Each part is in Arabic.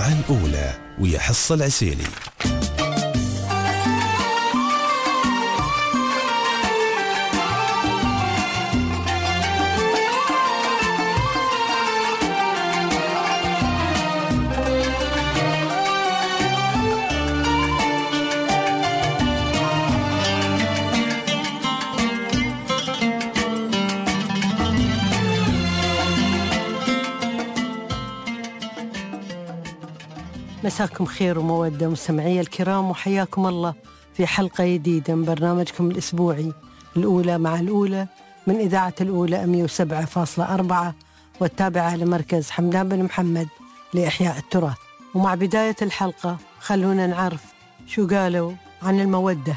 الأولى ويحص العسيلي. مساكم خير ومودة مستمعي الكرام، وحياكم الله في حلقة جديدة من برنامجكم الأسبوعي الأولى مع الأولى من إذاعة الأولى 107.4 والتابعة لمركز حمدان بن محمد لإحياء التراث. ومع بداية الحلقة خلونا نعرف شو قالوا عن المودة.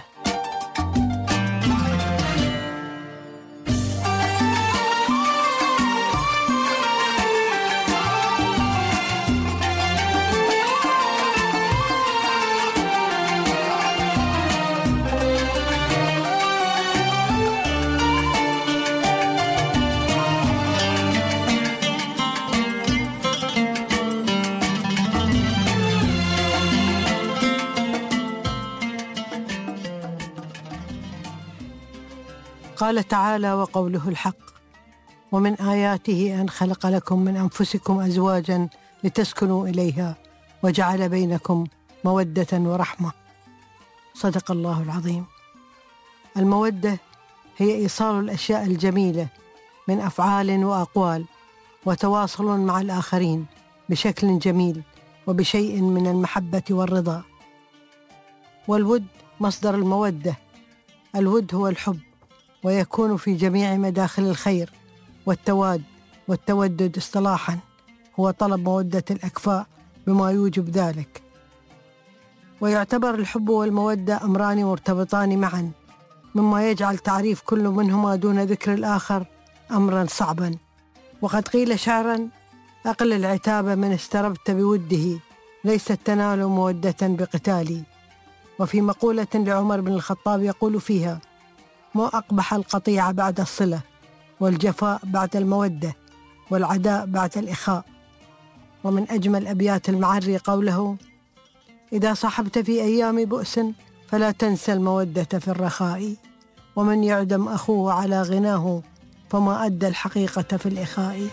قال تعالى وقوله الحق: ومن آياته أن خلق لكم من أنفسكم أزواجا لتسكنوا إليها وجعل بينكم مودة ورحمة. صدق الله العظيم. المودة هي إيصال الأشياء الجميلة من أفعال وأقوال وتواصل مع الآخرين بشكل جميل وبشيء من المحبة والرضا. والود مصدر المودة. الود هو الحب، ويكون في جميع مداخل الخير والتواد والتودد. اصطلاحا هو طلب مودة الأكفاء بما يوجب ذلك. ويعتبر الحب والمودة أمران مرتبطان معا، مما يجعل تعريف كل منهما دون ذكر الآخر أمرا صعبا. وقد قيل شعرا: أقل العتاب من استربت بوده، ليست تنال مودة بقتالي. وفي مقولة لعمر بن الخطاب يقول فيها: ما أقبح القطيعة بعد الصلة، والجفاء بعد المودة، والعداء بعد الإخاء. ومن أجمل أبيات المعري قوله: إذا صحبت في أيام بؤس فلا تنسى المودة في الرخاء، ومن يعدم أخوه على غناه فما أدى الحقيقة في الإخاء.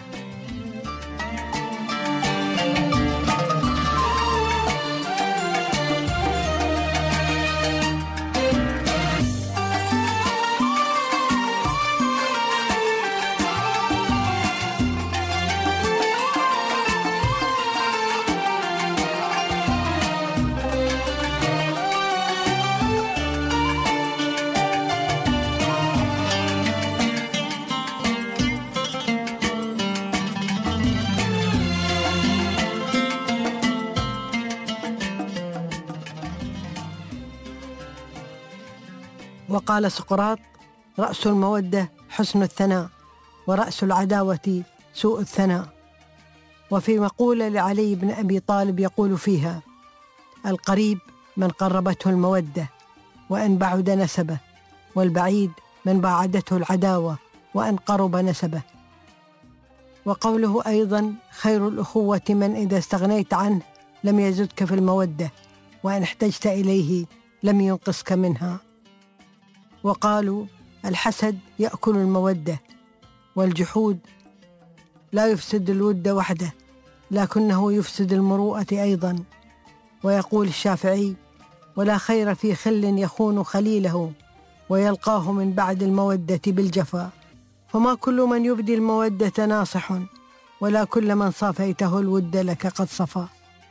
وقال سقراط: رأس المودة حسن الثناء، ورأس العداوة سوء الثناء. وفي مقولة لعلي بن أبي طالب يقول فيها: القريب من قربته المودة وأن بعد نسبه، والبعيد من باعدته العداوة وأن قرب نسبه. وقوله أيضا: خير الأخوة من إذا استغنيت عنه لم يزدك في المودة، وإن احتجت إليه لم ينقصك منها. وقالوا: الحسد يأكل المودة، والجحود لا يفسد الود وحده، لكنه يفسد المروءة أيضا. ويقول الشافعي: ولا خير في خل يخون خليله، ويلقاه من بعد المودة بالجفا. فما كل من يبدي المودة ناصح، ولا كل من صافيته الود لك قد صفا.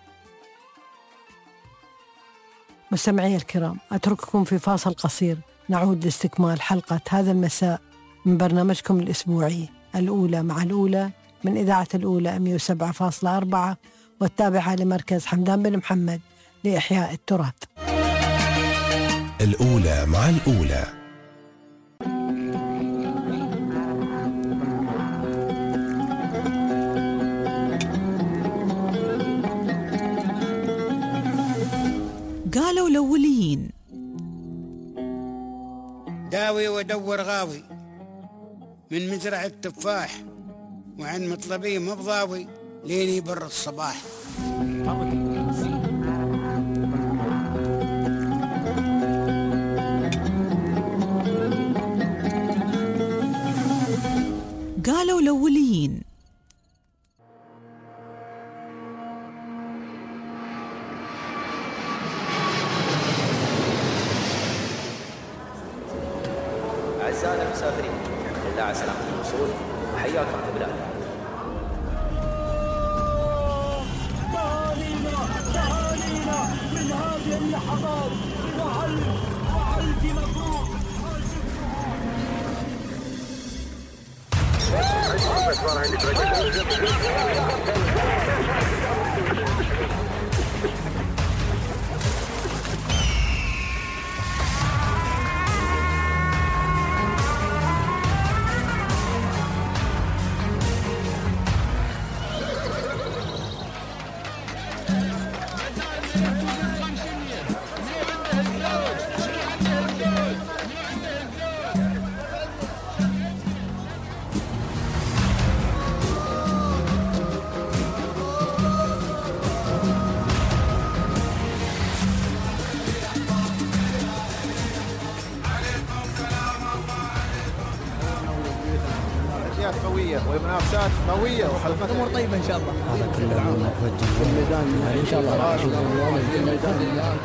مستمعي الكرام، أترككم في فاصل قصير، نعود لاستكمال حلقة هذا المساء من برنامجكم الأسبوعي الأولى مع الأولى من إذاعة الأولى 107.4 والتابعة لمركز حمدان بن محمد لإحياء التراث. الأولى مع الأولى. قالوا الأوليين: داوي ودور غاوي من مزرعة تفاح، وعن مطلبي مبضاوي ليني بر الصباح. قالوا الأوليين. أعزائنا المسافرين، الحمد لله على سلامة الوصول وحياكم في بلادنا. تهانينا من هذه اللحظات وألف مبروك. قوية ومنافسات قوية وحلقات الأمور طيبة إن شاء الله. هذا كله موجه في الميدان إن شاء الله.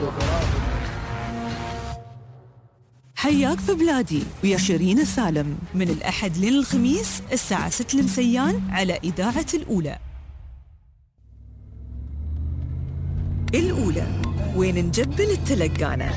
حياك في بلادي ويا شيرين السالم من الأحد لين الخميس الساعة 6 المسيان على إذاعة الأولى. الأولى وين نجبل التلقانة.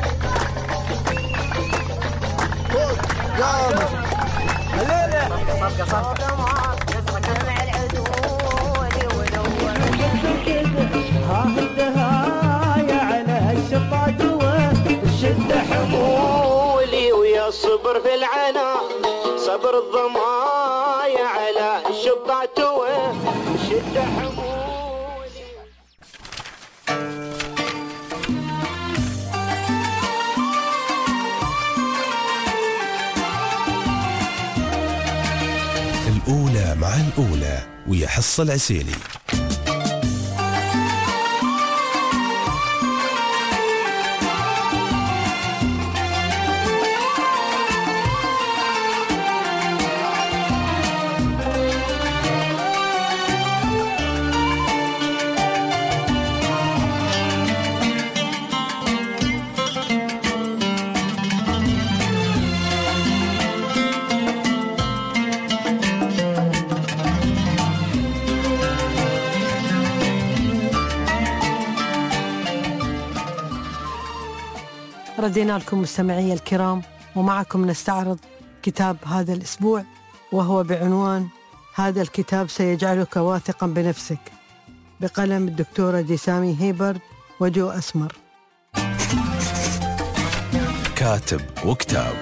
الدهاية على الشطاط والشد حمولي ويا الصبر في العنا صبر الضمايا على الشطاط والشد حمولي. الأولى مع الأولى ويا حصة العسيلي. ردينا لكم مستمعي الكرام، ومعكم نستعرض كتاب هذا الأسبوع، وهو بعنوان هذا الكتاب سيجعلك واثقا بنفسك، بقلم الدكتورة ديسامي هيبرد وجو أسمر. كاتب وكتاب.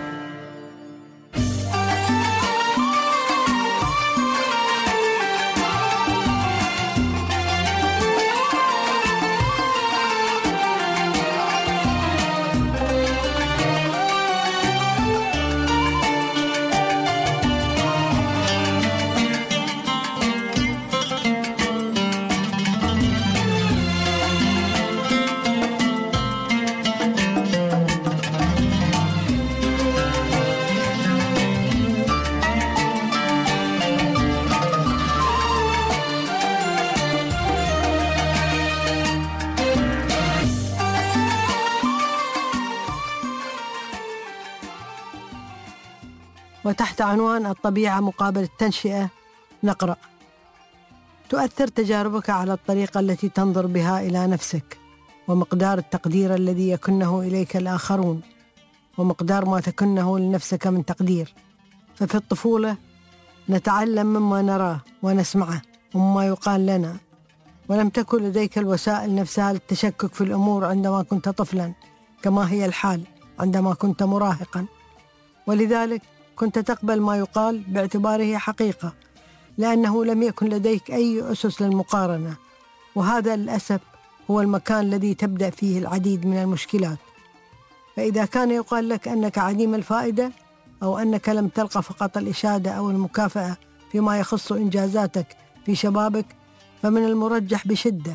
وتحت عنوان الطبيعة مقابل التنشئة نقرأ: تؤثر تجاربك على الطريقة التي تنظر بها إلى نفسك، ومقدار التقدير الذي يكنه إليك الآخرون، ومقدار ما تكنه لنفسك من تقدير. ففي الطفولة نتعلم مما نراه ونسمعه ومما يقال لنا، ولم تكن لديك الوسائل نفسها للتشكك في الأمور عندما كنت طفلا كما هي الحال عندما كنت مراهقا، ولذلك كنت تقبل ما يقال باعتباره حقيقة، لأنه لم يكن لديك أي أسس للمقارنة. وهذا للأسف هو المكان الذي تبدأ فيه العديد من المشكلات. فإذا كان يقال لك أنك عديم الفائدة، أو أنك لم تلقى فقط الإشادة أو المكافأة فيما يخص إنجازاتك في شبابك، فمن المرجح بشدة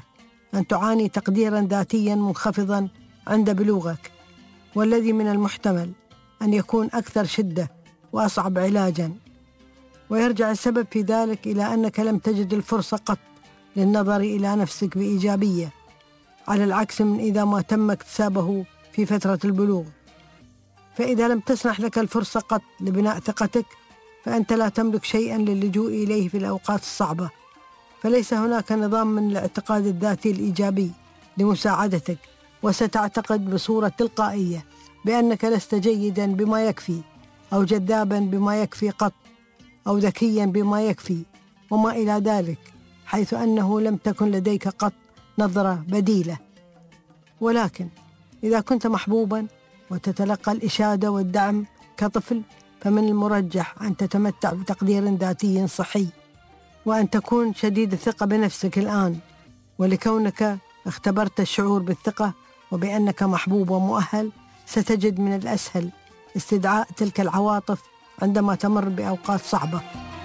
أن تعاني تقديرا ذاتيا منخفضا عند بلوغك، والذي من المحتمل أن يكون أكثر شدة وأصعب علاجا. ويرجع السبب في ذلك إلى أنك لم تجد الفرصة قط للنظر إلى نفسك بإيجابية، على العكس من إذا ما تم اكتسابه في فترة البلوغ. فإذا لم تسنح لك الفرصة قط لبناء ثقتك، فأنت لا تملك شيئا للجوء إليه في الأوقات الصعبة. فليس هناك نظام من الاعتقاد الذاتي الإيجابي لمساعدتك، وستعتقد بصورة تلقائية بأنك لست جيدا بما يكفي، أو جذابا بما يكفي قط، أو ذكيا بما يكفي، وما إلى ذلك، حيث أنه لم تكن لديك قط نظرة بديلة. ولكن إذا كنت محبوبا وتتلقى الإشادة والدعم كطفل، فمن المرجح أن تتمتع بتقدير ذاتي صحي، وأن تكون شديد الثقة بنفسك الآن. ولكونك اختبرت الشعور بالثقة وبأنك محبوب ومؤهل، ستجد من الأسهل استدعاء تلك العواطف عندما تمر بأوقات صعبة.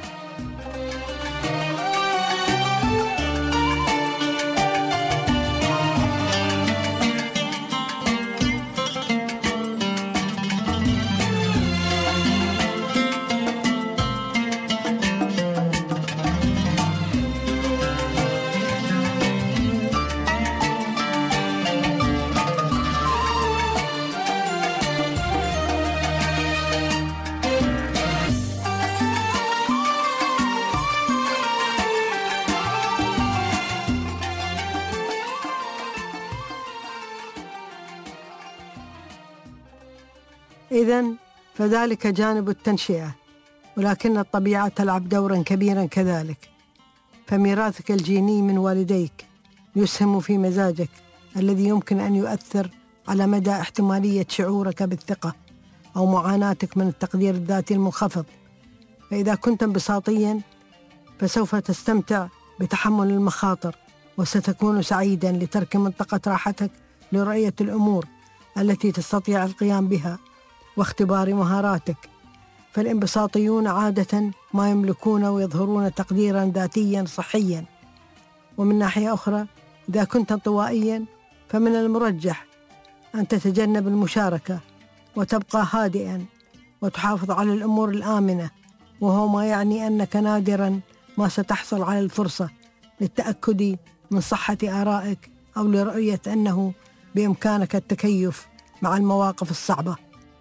إذن فذلك جانب التنشئة، ولكن الطبيعة تلعب دورا كبيرا كذلك. فميراثك الجيني من والديك يسهم في مزاجك الذي يمكن أن يؤثر على مدى احتمالية شعورك بالثقة أو معاناتك من التقدير الذاتي المنخفض. فإذا كنت انبساطيا فسوف تستمتع بتحمل المخاطر، وستكون سعيدا لترك منطقة راحتك لرؤية الأمور التي تستطيع القيام بها واختبار مهاراتك. فالانبساطيون عادة ما يملكون ويظهرون تقديرا ذاتيا صحيا. ومن ناحية أخرى، إذا كنت انطوائيا فمن المرجح أن تتجنب المشاركة وتبقى هادئا وتحافظ على الأمور الآمنة، وهو ما يعني أنك نادرا ما ستحصل على الفرصة للتأكد من صحة آرائك أو لرؤية أنه بإمكانك التكيف مع المواقف الصعبة.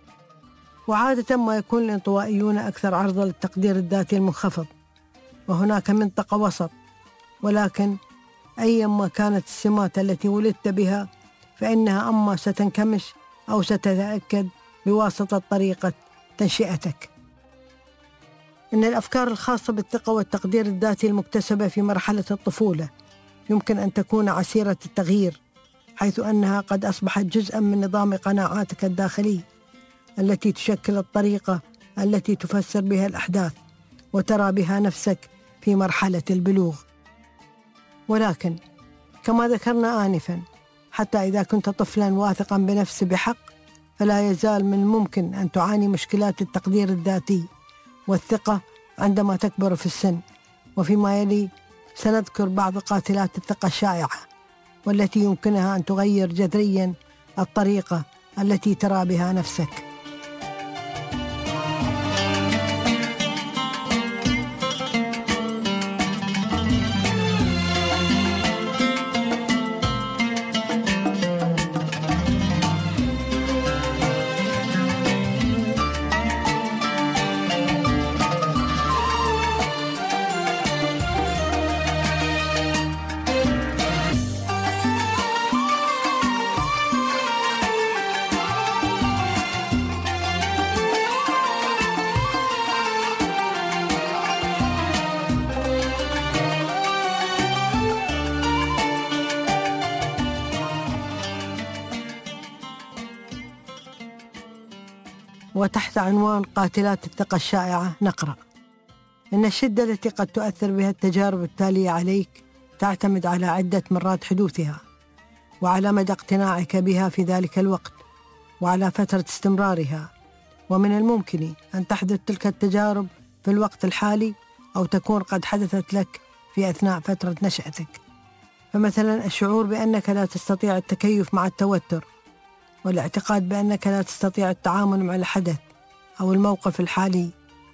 وعادة ما يكون الانطوائيون أكثر عرضة للتقدير الذاتي المنخفض، وهناك منطقة وسط. ولكن أيما كانت السمات التي ولدت بها، فإنها أما ستنكمش أو ستتأكد بواسطة طريقة تنشئتك. إن الأفكار الخاصة بالثقة والتقدير الذاتي المكتسبة في مرحلة الطفولة يمكن أن تكون عسيرة التغيير، حيث أنها قد أصبحت جزءاً من نظام قناعاتك الداخلي التي تشكل الطريقة التي تفسر بها الأحداث وترى بها نفسك في مرحلة البلوغ. ولكن كما ذكرنا آنفاً، حتى إذا كنت طفلاً واثقاً بنفسه بحق، فلا يزال من الممكن أن تعاني مشكلات التقدير الذاتي والثقة عندما تكبر في السن. وفيما يلي سنذكر بعض قاتلات الثقة الشائعة، والتي يمكنها أن تغير جذرياً الطريقة التي ترى بها نفسك. وتحت عنوان قاتلات الثقة الشائعة نقرأ: إن الشدة التي قد تؤثر بها التجارب التالية عليك تعتمد على عدة مرات حدوثها، وعلى مدى اقتناعك بها في ذلك الوقت، وعلى فترة استمرارها. ومن الممكن أن تحدث تلك التجارب في الوقت الحالي، أو تكون قد حدثت لك في أثناء فترة نشأتك. فمثلا الشعور بأنك لا تستطيع التكيف مع التوتر، والاعتقاد بأنك لا تستطيع التعامل مع الحدث أو الموقف الحالي،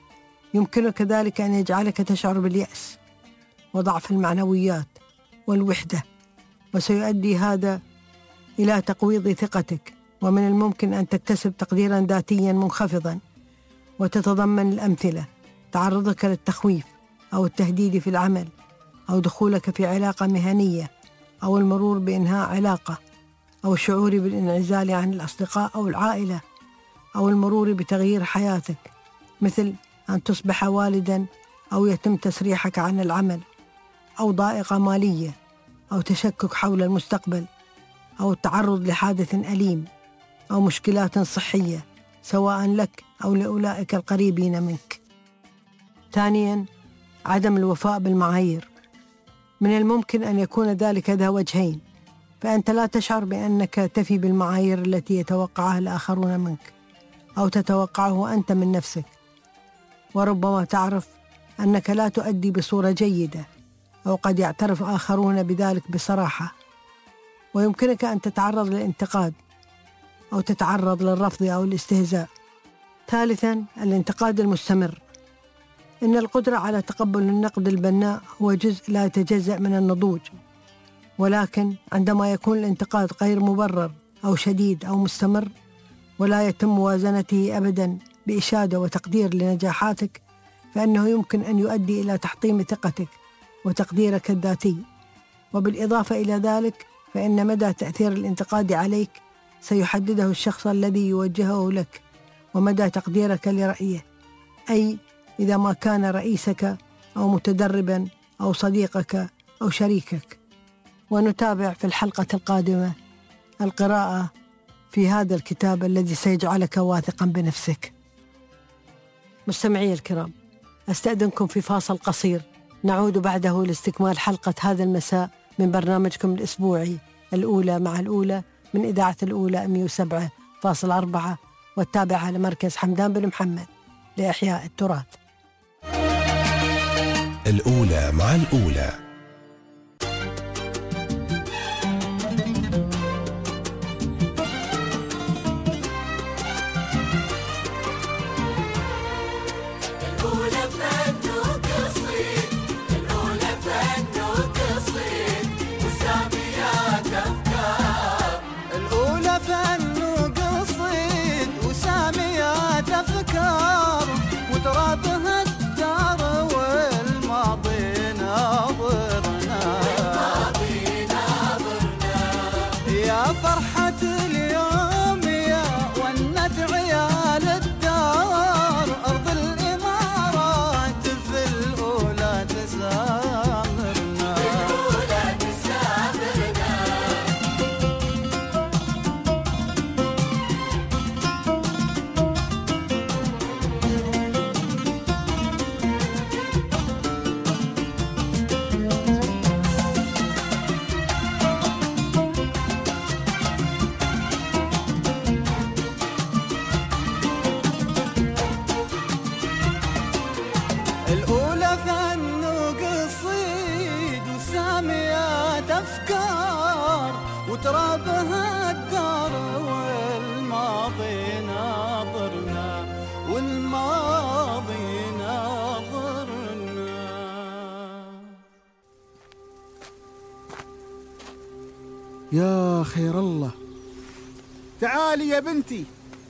يمكنك ذلك أن يجعلك تشعر باليأس وضعف المعنويات والوحدة، وسيؤدي هذا إلى تقويض ثقتك، ومن الممكن أن تكتسب تقديرا ذاتيا منخفضا. وتتضمن الأمثلة تعرضك للتخويف أو التهديد في العمل، أو دخولك في علاقة مهنية، أو المرور بإنهاء علاقة، أو الشعور بالانعزال عن الأصدقاء أو العائلة، أو المرور بتغيير حياتك، مثل أن تصبح والدا، أو يتم تسريحك عن العمل، أو ضائقة مالية، أو تشكك حول المستقبل، أو التعرض لحادث أليم، أو مشكلات صحية سواء لك أو لأولئك القريبين منك. ثانياً، عدم الوفاء بالمعايير. من الممكن أن يكون ذلك ذا وجهين، فأنت لا تشعر بأنك تفي بالمعايير التي يتوقعها الآخرون منك أو تتوقعه أنت من نفسك، وربما تعرف أنك لا تؤدي بصورة جيدة، أو قد يعترف آخرون بذلك بصراحة، ويمكنك أن تتعرض للانتقاد أو تتعرض للرفض أو الاستهزاء. ثالثاً، الانتقاد المستمر. إن القدرة على تقبل النقد البناء هو جزء لا يتجزأ من النضوج، ولكن عندما يكون الانتقاد غير مبرر أو شديد أو مستمر، ولا يتم موازنته أبداً بإشادة وتقدير لنجاحاتك، فإنه يمكن أن يؤدي إلى تحطيم ثقتك وتقديرك الذاتي. وبالإضافة إلى ذلك، فإن مدى تأثير الانتقاد عليك سيحدده الشخص الذي يوجهه لك، ومدى تقديرك لرأيه، أي إذا ما كان رئيسك أو متدرباً أو صديقك أو شريكك. ونتابع في الحلقة القادمة القراءة في هذا الكتاب الذي سيجعلك واثقاً بنفسك. مستمعي الكرام، أستأذنكم في فاصل قصير، نعود بعده لاستكمال حلقة هذا المساء من برنامجكم الأسبوعي الأولى مع الأولى من إذاعة الأولى 107.4، والتابعة لمركز حمدان بن محمد لإحياء التراث. الأولى مع الأولى. وترابها الدار والماضي ناظرنا، يا فرحة اليوم يا ونة عيال الدار، أرض الإمارات في الأولى تسامرنا. الأولى فن وقصيد وساميات أفكار، وترابها الدار والماضي ناظرنا، والماضي ناظرنا. يا خير الله، تعالي يا بنتي،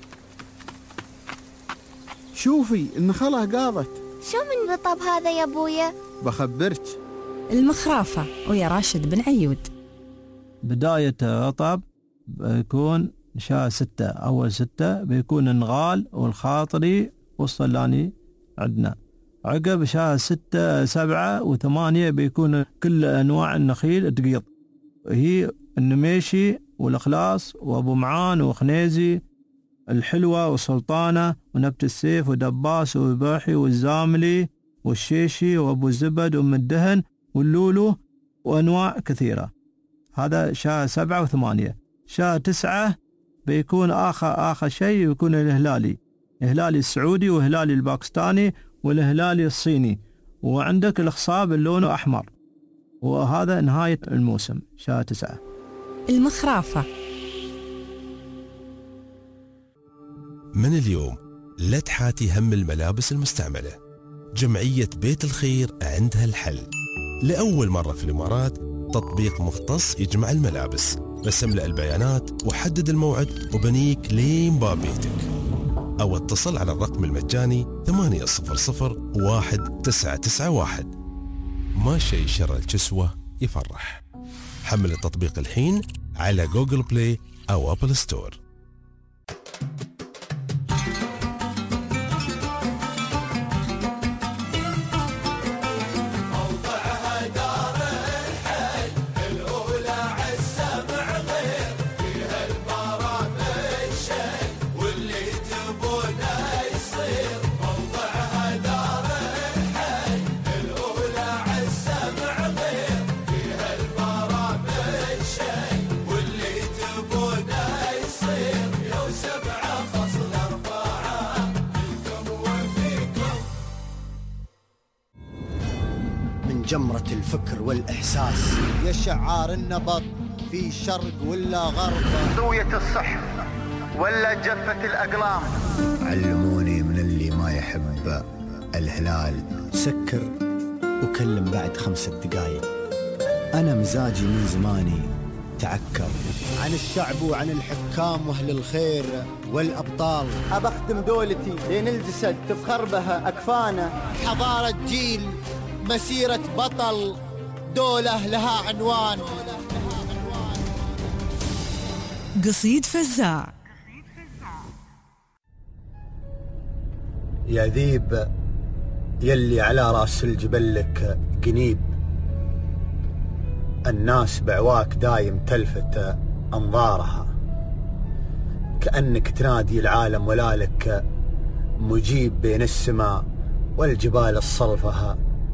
شوفي النخلة قاضت. شو من رطب هذا يا ابويا؟ بخبرك، المخرافة ويا راشد بن عيود. بداية رطب بيكون شهر 6، أول 6 بيكون النغال والخاطري والصلاني عندنا. عقب شهر 6 7 و8 بيكون كل أنواع النخيل تقيض، هي النميشي والإخلاص وأبو معان وخنيزي، الحلوة والسلطانة ونبت السيف ودباس وباحي والزاملي والشيشي وأبو الزبد وأم الدهن واللولو وأنواع كثيرة. هذا شهر 7 و8. شهر 9 بيكون آخر شيء يكون الهلالي السعودي والهلالي الباكستاني والهلالي الصيني، وعندك الخصاب اللون أحمر. وهذا نهاية الموسم شهر 9. المخرافة. من اليوم لا تحاتي هم الملابس المستعملة. جمعية بيت الخير عندها الحل. لأول مرة في الإمارات تطبيق مختص يجمع الملابس. بس املأ البيانات وحدد الموعد وبنيك لين باب بيتك، أو اتصل على الرقم المجاني 800-1991. ما شيء شر الكسوة يفرح. حمل التطبيق الحين على جوجل بلاي أو أبل ستور. جمرة الفكر والإحساس يا شعار النبض في شرق ولا غرب، زاوية الصح ولا جفة الأقلام. علموني من اللي ما يحب الهلال سكر وكلم بعد 5 دقايق. أنا مزاجي من زماني تعكر عن الشعب وعن الحكام وأهل الخير والأبطال. أبخدم دولتي لين الجسد تفخر بها أكفانه. حضارة جيل، مسيرة بطل، دولة لها عنوان. قصيد فزاع. يا ذيب يلي على راس الجبل لك قنيب، الناس بعواك دايم تلفت أنظارها، كأنك تنادي العالم ولا لك مجيب بين السماء والجبال الصلفها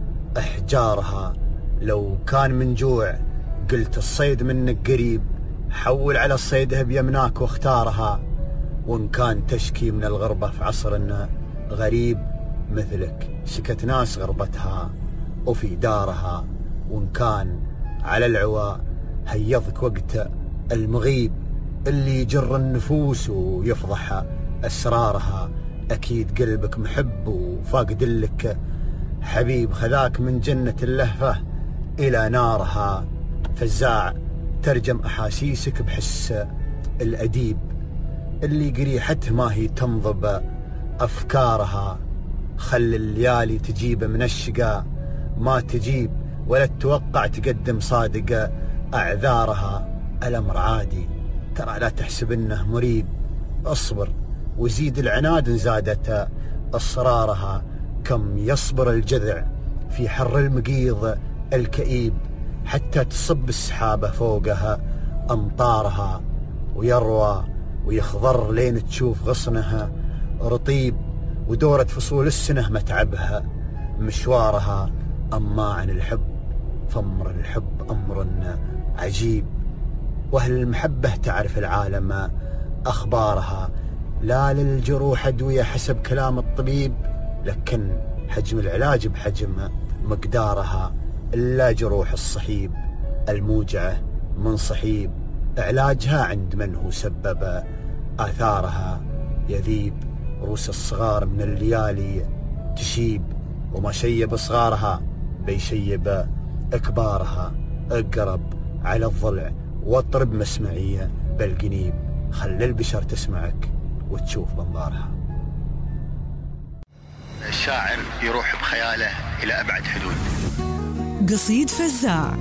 أحجارها. لو كان من جوع قلت الصيد منك قريب، حول على الصيدها بيمناك واختارها. وإن كان تشكي من الغربة في عصر غريب مثلك، شكت ناس غربتها وفي دارها. وإن كان على العوا هيضك وقت المغيب، اللي يجر النفوس ويفضح أسرارها. أكيد قلبك محب وفاقد لك حبيب، خذاك من جنة اللهفة إلى نارها. فزاع ترجم أحاسيسك بحس الأديب، اللي قريحته ما هي تنضب أفكارها. خل الليالي تجيب من الشقا ما تجيب، ولا تتوقع تقدم صادق أعذارها. الأمر عادي ترى لا تحسب إنه مريب، اصبر وزيد العناد إن زادت أصرارها. كم يصبر الجذع في حر المقيض الكئيب، حتى تصب السحابة فوقها أمطارها. ويروى ويخضر لين تشوف غصنها رطيب، ودورة فصول السنة متعبها مشوارها. أما عن الحب فأمر الحب أمر عجيب، وأهل المحبة تعرف العالم أخبارها. لا للجروح أدوية حسب كلام الطبيب، لكن حجم العلاج بحجم مقدارها. إلا جروح الصحيب الموجعة من صحيب، علاجها عند من هو سبب آثارها. يذيب روس الصغار من الليالي تشيب، وما شيب صغارها بيشيب أكبارها. اقرب على الضلع واطرب مسمعية بالقنيب، خل البشر تسمعك وتشوف بنظارها. الشاعر يروح بخياله إلى أبعد حدود. قصيد فزاع.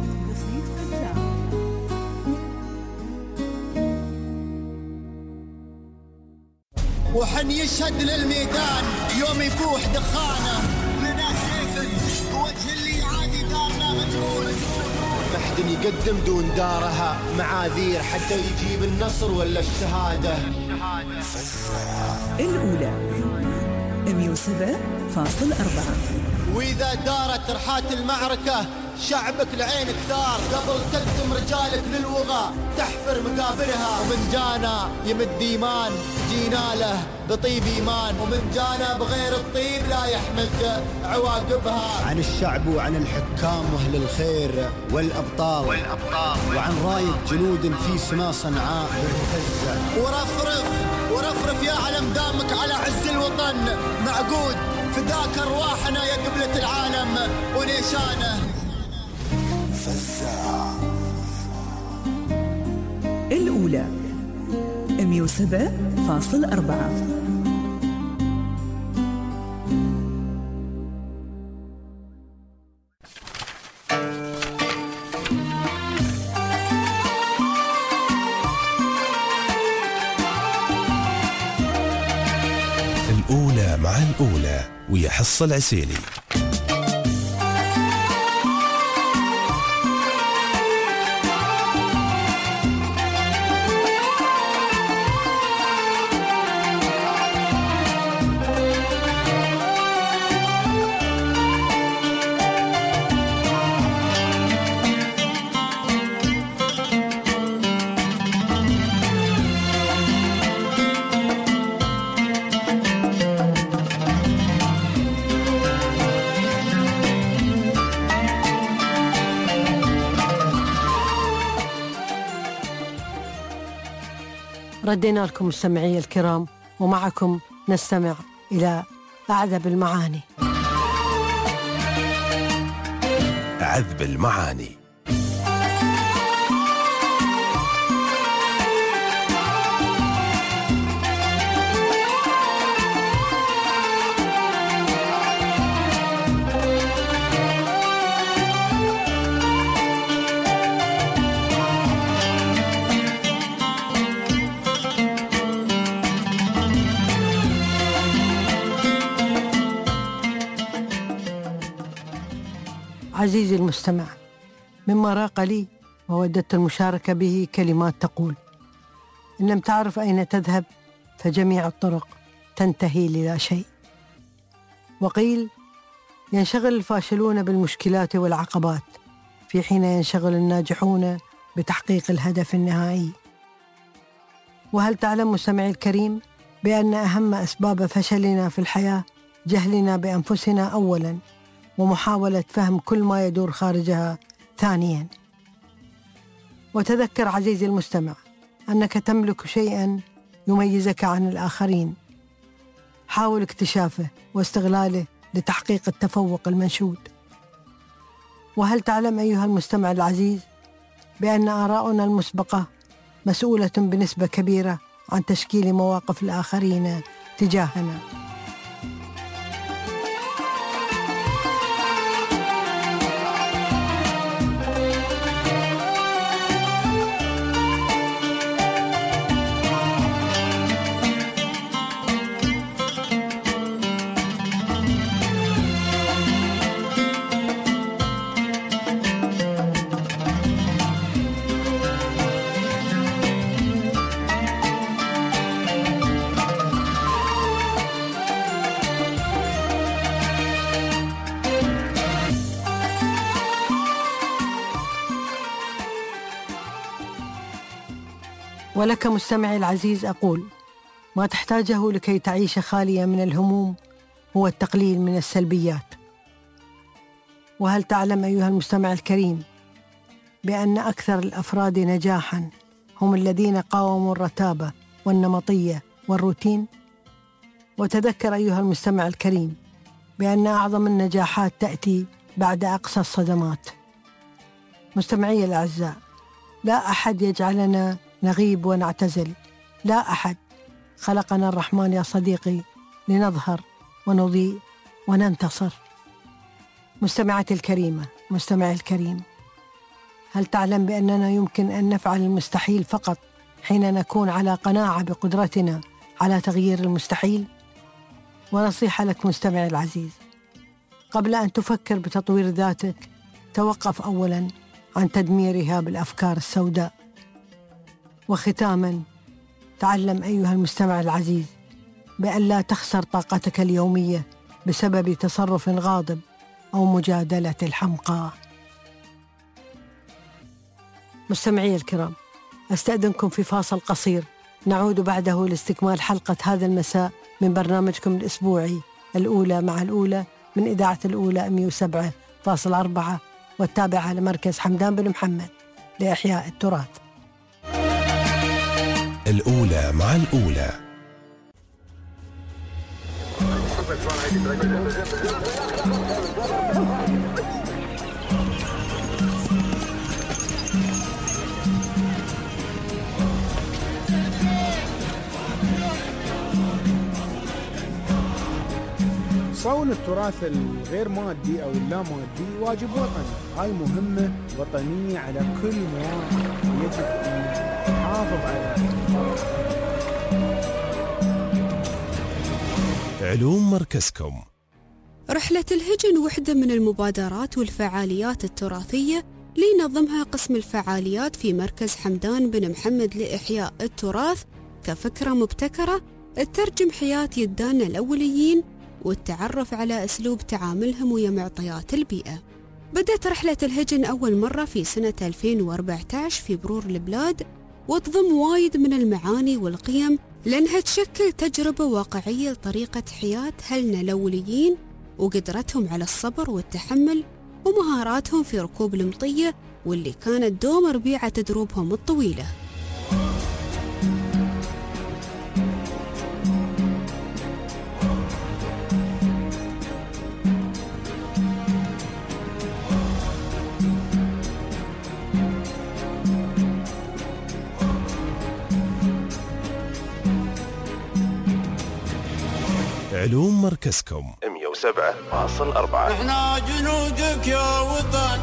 وحن يشهد للميدان يوم يفوح دخانه، لنا سيف بوجه اللي عادي دارنا مجهول. محد يقدم دون دارها معاذير حتى يجيب النصر ولا الشهادة. الأولى 107.4. وإذا دارت رحات المعركة شعبك لعينك ثار قبل تقدم رجالك للوغى تحفر مقابرها. ومن جانا يمد إيمان جينا له بطيب إيمان، ومن جانا بغير الطيب لا يحمد عواقبها. عن الشعب وعن الحكام وأهل الخير والأبطال وعن راية جنود في سما صنعاء بالمفزة. ورفرف يا علم دامك على عز الوطن معقود، فداك أرواحنا يا قبلة العالم ونيشانه. فزة الأولى 107.4. الأولى مع الأولى ويا حصة العسيلي. ردينا لكم مستمعي الكرام، ومعكم نستمع إلى أعذب المعاني. عذب المعاني. عزيزي المستمع، مما راق لي ووددت المشاركة به كلمات تقول: إن لم تعرف أين تذهب فجميع الطرق تنتهي للا شيء. وقيل: ينشغل الفاشلون بالمشكلات والعقبات في حين ينشغل الناجحون بتحقيق الهدف النهائي. وهل تعلم مستمعي الكريم بأن أهم أسباب فشلنا في الحياة جهلنا بأنفسنا أولاً، ومحاولة فهم كل ما يدور خارجها ثانياً. وتذكر عزيزي المستمع أنك تملك شيئاً يميزك عن الآخرين، حاول اكتشافه واستغلاله لتحقيق التفوق المنشود. وهل تعلم أيها المستمع العزيز بأن آراءنا المسبقة مسؤولة بنسبة كبيرة عن تشكيل مواقف الآخرين تجاهنا؟ ولك مستمعي العزيز أقول: ما تحتاجه لكي تعيش خاليا من الهموم هو التقليل من السلبيات. وهل تعلم أيها المستمع الكريم بأن أكثر الأفراد نجاحا هم الذين قاوموا الرتابة والنمطية والروتين؟ وتذكر أيها المستمع الكريم بأن أعظم النجاحات تأتي بعد أقصى الصدمات. مستمعي الأعزاء، لا أحد يجعلنا نغيب ونعتزل، لا أحد. خلقنا الرحمن يا صديقي لنظهر ونضيء وننتصر. مستمعتي الكريمة، مستمعي الكريم، هل تعلم بأننا يمكن أن نفعل المستحيل فقط حين نكون على قناعة بقدرتنا على تغيير المستحيل؟ ونصيحة لك مستمعي العزيز: قبل أن تفكر بتطوير ذاتك توقف أولاً عن تدميرها بالأفكار السوداء. وختاماً، تعلم أيها المستمع العزيز بأن لا تخسر طاقتك اليومية بسبب تصرف غاضب أو مجادلة الحمقى. مستمعي الكرام، أستأذنكم في فاصل قصير، نعود بعده لاستكمال حلقة هذا المساء من برنامجكم الأسبوعي الأولى مع الأولى من إذاعة الأولى 107.4 والتابعة لمركز حمدان بن محمد لإحياء التراث. الأولى مع الأولى. صون التراث الغير مادي أو اللامادي واجب وطني، هاي مهمة وطنية على كل مواطن، يجب أن نحافظ على علوم مركزكم. رحلة الهجن وحدة من المبادرات والفعاليات التراثية لينظمها قسم الفعاليات في مركز حمدان بن محمد لإحياء التراث كفكرة مبتكرة تترجم حياة يدانا الأوليين والتعرف على أسلوب تعاملهم ويا معطيات البيئة. بدأت رحلة الهجن أول مرة في سنة 2014 في برور البلاد، وتضم وايد من المعاني والقيم لأنها تشكل تجربة واقعية لطريقة حياة أهلنا الأوليين وقدرتهم على الصبر والتحمل ومهاراتهم في ركوب المطية واللي كانت دوم ربيعة دروبهم الطويلة. علوم مركزكم 107.4. نحنا جنودك يا وطن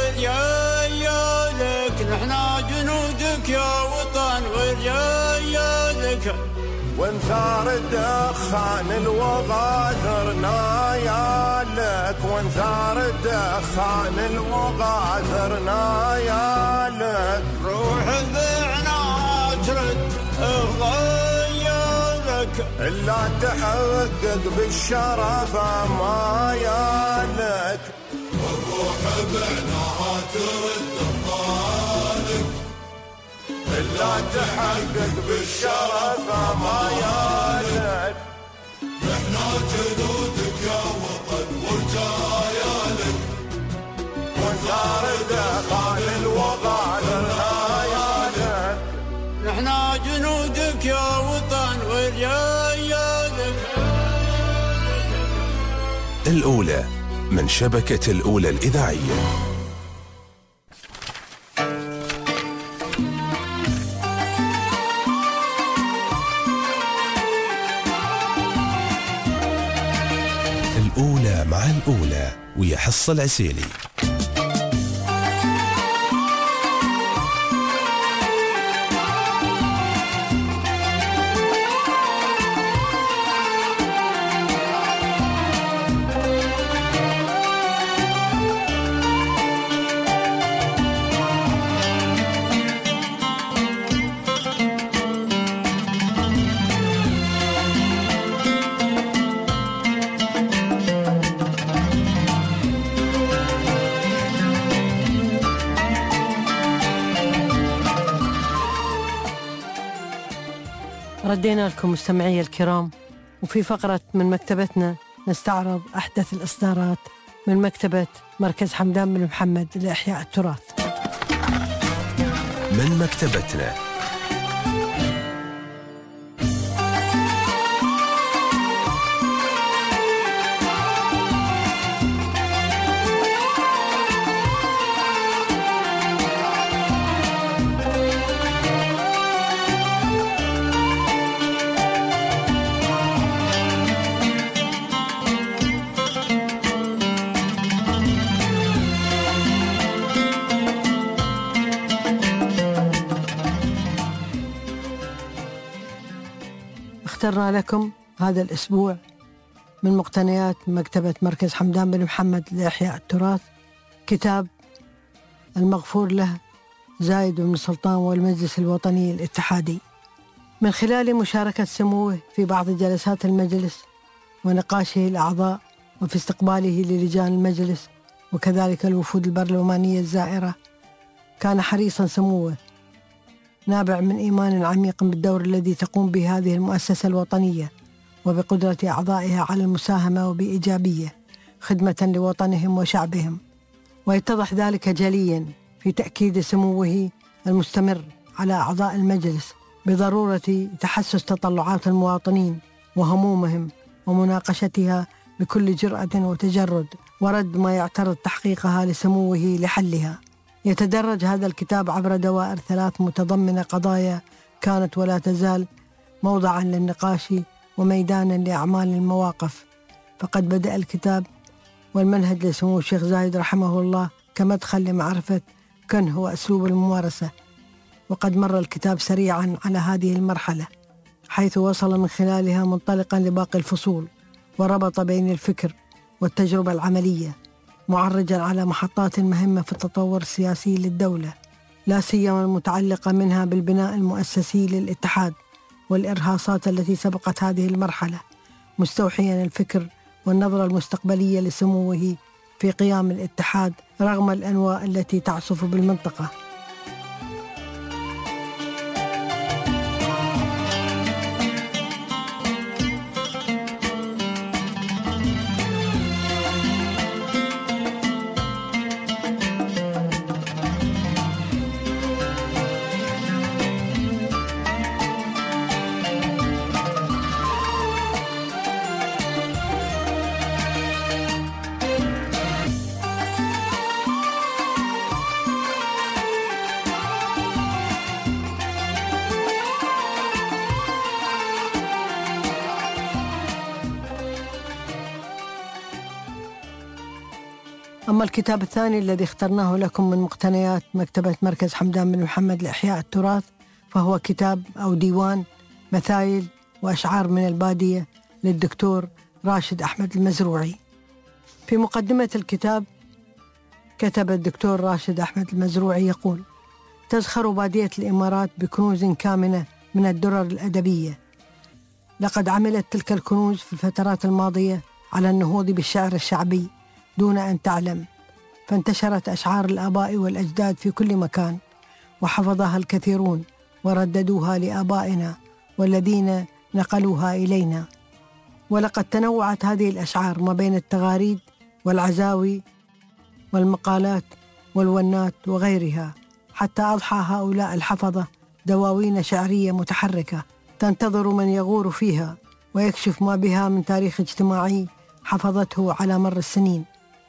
ورجالك، نحنا جنودك يا وطن ورجالك، وانثار الدخان الوغى ثرنا يالك، وانثار الدخان الوغى ثرنا يالك، روح بعنا ترد إلا تحقق بالشرف ما يالك، والروح بعناها ترد بطالك، إلا تحقق بالشرف ما يالك، نحنا جنودك يا وطن ورجايالك، وانثار دخان الوغى ثرنا، نحنا جنودك يا وطن ورجايالك. الأولى من شبكة الأولى الإذاعية. الأولى مع الأولى ويحص العسيلي. ردينا لكم مستمعي الكرام، وفي فقرة من مكتبتنا نستعرض أحدث الإصدارات من مكتبة مركز حمدان بن محمد لإحياء التراث. من مكتبتنا. اخترنا لكم هذا الأسبوع من مقتنيات مكتبة مركز حمدان بن محمد لإحياء التراث كتاب المغفور له زايد بن سلطان والمجلس الوطني الاتحادي، من خلال مشاركة سموه في بعض جلسات المجلس ونقاشه الأعضاء وفي استقباله للجان المجلس وكذلك الوفود البرلمانية الزائرة. كان حريصا سموه، نابع من إيمان عميق بالدور الذي تقوم به هذه المؤسسة الوطنية وبقدرة أعضائها على المساهمة وبإيجابية خدمة لوطنهم وشعبهم. ويتضح ذلك جليا في تأكيد سموه المستمر على أعضاء المجلس بضرورة تحسس تطلعات المواطنين وهمومهم ومناقشتها بكل جرأة وتجرد، ورد ما يعترض تحقيقها لسموه لحلها. يتدرج هذا الكتاب عبر دوائر 3 متضمنة قضايا كانت ولا تزال موضعا للنقاش وميدانا لأعمال المواقف. فقد بدأ الكتاب والمنهج لسمو الشيخ زايد رحمه الله كمدخل لمعرفة كنه وأسلوب الممارسة، وقد مر الكتاب سريعا على هذه المرحلة، حيث وصل من خلالها منطلقا لباقي الفصول، وربط بين الفكر والتجربة العملية، معرجا على محطات مهمة في التطور السياسي للدولة، لا سيما المتعلقة منها بالبناء المؤسسي للاتحاد والإرهاصات التي سبقت هذه المرحلة، مستوحيا الفكر والنظرة المستقبلية لسموه في قيام الاتحاد رغم الأنواء التي تعصف بالمنطقة. أما الكتاب الثاني الذي اخترناه لكم من مقتنيات مكتبة مركز حمدان بن محمد لإحياء التراث، فهو كتاب أو ديوان مثايل وأشعار من البادية للدكتور راشد أحمد المزروعي. في مقدمة الكتاب كتب الدكتور راشد أحمد المزروعي يقول: تزخر بادية الإمارات بكنوز كامنة من الدرر الأدبية. لقد عملت تلك الكنوز في الفترات الماضية على النهوض بالشعر الشعبي دون أن تعلم، فانتشرت أشعار الآباء والأجداد في كل مكان، وحفظها الكثيرون ورددوها لآبائنا والذين نقلوها إلينا. ولقد تنوعت هذه الأشعار ما بين التغاريد والعزاوي والمقالات والونات وغيرها، حتى أضحى هؤلاء الحفظة دواوين شعرية متحركة تنتظر من يغور فيها ويكشف ما بها من تاريخ اجتماعي حفظته على مر السنين.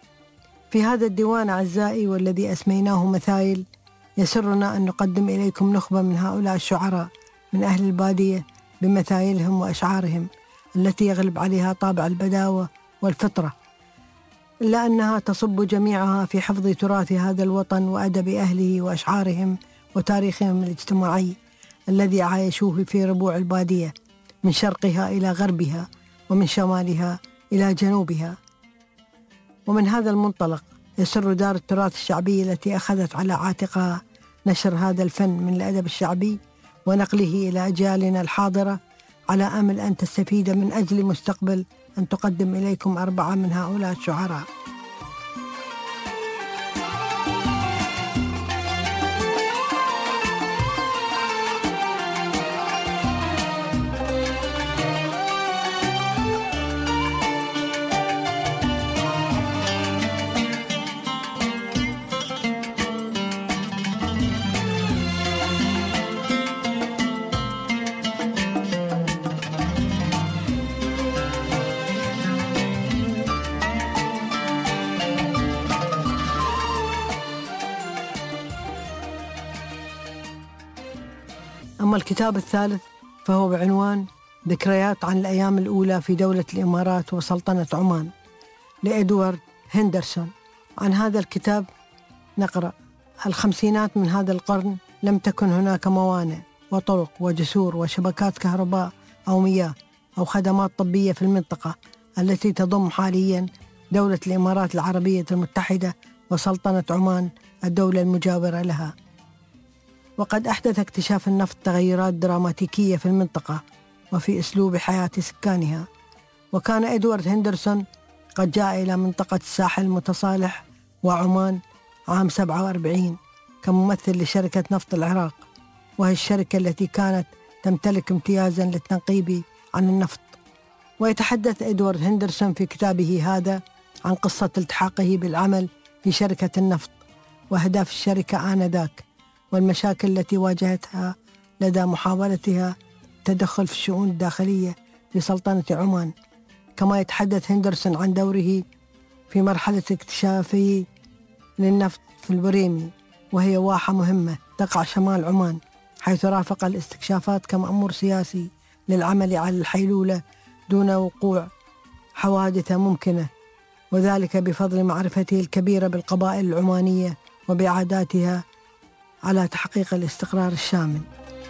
في هذا الديوان أعزائي والذي أسميناه مثايل، يسرنا أن نقدم إليكم نخبة من هؤلاء الشعراء من أهل البادية بمثايلهم وأشعارهم التي يغلب عليها طابع البداوة والفطرة، إلا أنها تصب جميعها في حفظ تراث هذا الوطن وأدب أهله وأشعارهم وتاريخهم الاجتماعي الذي عايشوه في ربوع البادية من شرقها إلى غربها ومن شمالها إلى جنوبها. ومن هذا المنطلق يسر دار التراث الشعبي التي أخذت على عاتقها نشر هذا الفن من الأدب الشعبي ونقله إلى أجيالنا الحاضرة، على أمل أن تستفيد من أجل مستقبل أن تقدم إليكم 4 من هؤلاء الشعراء. أما الكتاب الثالث فهو بعنوان ذكريات عن الأيام الأولى في دولة الإمارات وسلطنة عمان لإدوارد هندرسون. عن هذا الكتاب نقرأ: الخمسينات من هذا القرن لم تكن هناك موانئ وطرق وجسور وشبكات كهرباء أو مياه أو خدمات طبية في المنطقة التي تضم حاليا دولة الإمارات العربية المتحدة وسلطنة عمان الدولة المجاورة لها. وقد أحدث اكتشاف النفط تغيرات دراماتيكية في المنطقة وفي أسلوب حياة سكانها. وكان إدوارد هندرسون قد جاء إلى منطقة الساحل المتصالح وعمان عام 47 كممثل لشركة نفط العراق، وهي الشركة التي كانت تمتلك امتيازا للتنقيب عن النفط. ويتحدث إدوارد هندرسون في كتابه هذا عن قصة التحاقه بالعمل في شركة النفط وأهداف الشركة آنذاك والمشاكل التي واجهتها لدى محاولتها التدخل في الشؤون الداخلية لسلطنة عمان. كما يتحدث هندرسون عن دوره في مرحلة اكتشافه للنفط في البريمي، وهي واحة مهمة تقع شمال عمان، حيث رافق الاستكشافات كمأمور سياسي للعمل على الحيلولة دون وقوع حوادث ممكنة، وذلك بفضل معرفته الكبيرة بالقبائل العمانية وبعاداتها على تحقيق الاستقرار الشامل.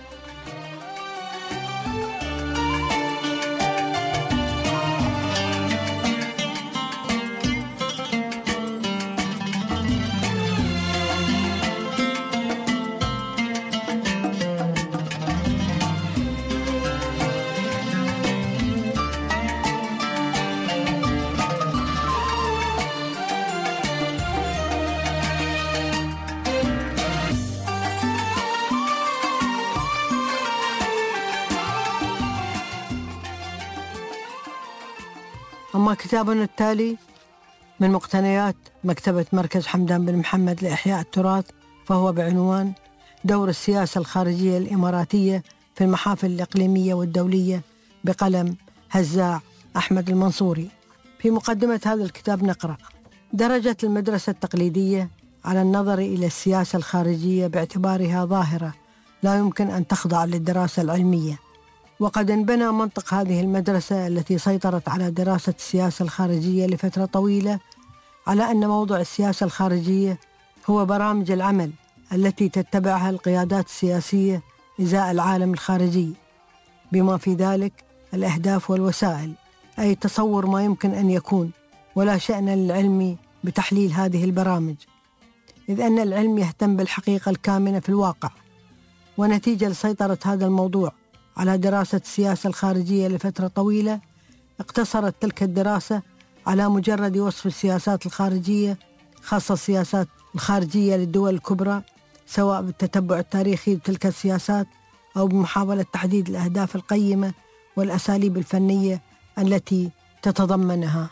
أما كتابنا التالي من مقتنيات مكتبة مركز حمدان بن محمد لإحياء التراث، فهو بعنوان دور السياسة الخارجية الإماراتية في المحافل الإقليمية والدولية، بقلم هزاع أحمد المنصوري. في مقدمة هذا الكتاب نقرأ: درجت المدرسة التقليدية على النظر إلى السياسة الخارجية باعتبارها ظاهرة لا يمكن أن تخضع للدراسة العلمية، وقد انبنى منطق هذه المدرسة التي سيطرت على دراسة السياسة الخارجية لفترة طويلة على أن موضوع السياسة الخارجية هو برامج العمل التي تتبعها القيادات السياسية إزاء العالم الخارجي، بما في ذلك الأهداف والوسائل، أي تصور ما يمكن أن يكون، ولا شأن للعلم بتحليل هذه البرامج، إذ أن العلم يهتم بالحقيقة الكامنة في الواقع. ونتيجة لسيطرة هذا الموضوع على دراسة السياسة الخارجية لفترة طويلة، اقتصرت تلك الدراسة على مجرد وصف السياسات الخارجية، خاصة السياسات الخارجية للدول الكبرى، سواء بالتتبع التاريخي لتلك السياسات أو بمحاولة تحديد الأهداف القيمة والأساليب الفنية التي تتضمنها.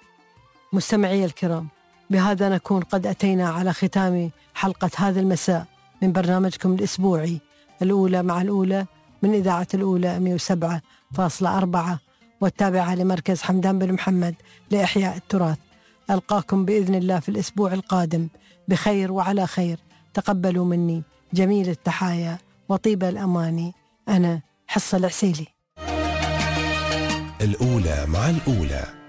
مستمعي الكرام، بهذا نكون قد أتينا على ختام حلقة هذا المساء من برنامجكم الأسبوعي الأولى مع الأولى من إذاعة الأولى 107.4 والتابعة لمركز حمدان بن محمد لإحياء التراث. ألقاكم بإذن الله في الأسبوع القادم بخير وعلى خير. تقبلوا مني جميل التحايا وطيب الأماني. أنا حصة العسيلي. الأولى مع الأولى.